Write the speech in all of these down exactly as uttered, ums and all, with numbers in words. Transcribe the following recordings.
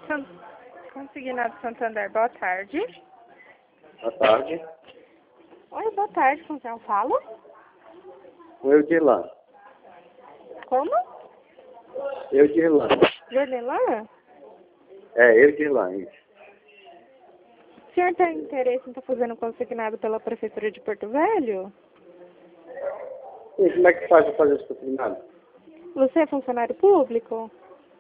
San... Consignado Santander, boa tarde. Boa tarde. Oi, boa tarde, com quem eu falo? Eu de lá. Como? Eu de lá. Verdelan? É, eu de lá, isso. O senhor tem interesse em estar fazendo consignado pela Prefeitura de Porto Velho? E como é que faz para fazer esse consignado? Você é funcionário público?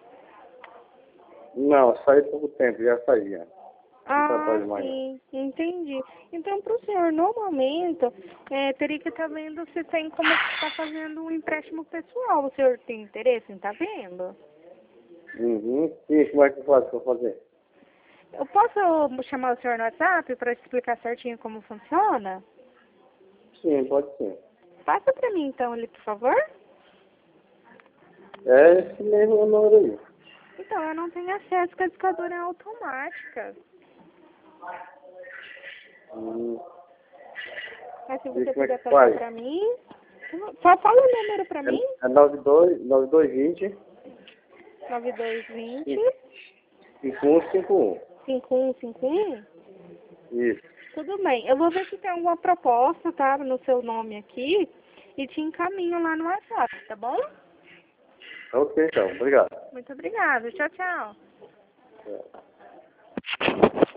Não, saí há pouco tempo, já saí. Já. Ah, sim, entendi. Então, para o senhor, no momento, é, teria que estar vendo se tem como estar fazendo um empréstimo pessoal. O senhor tem interesse em estar vendo? Uhum. E como é que faz para fazer? Eu posso chamar o senhor no WhatsApp para explicar certinho como funciona? Sim, pode ser. Passa para mim, então, ali, por favor. É esse mesmo número aí. Então, eu não tenho acesso, porque a discadora é automática. Hum. Mas se E você como é puder que passar faz? para mim... Só fala o número para mim. É, é nove dois, nove dois vinte, nove dois vinte, cinco um cinco um. cinco um cinco um. Isso. Tudo bem. Eu vou ver se tem alguma proposta, tá? No seu nome aqui. E te encaminho lá no WhatsApp, tá bom? Ok, então. Obrigado. Muito obrigada. Tchau, tchau. É.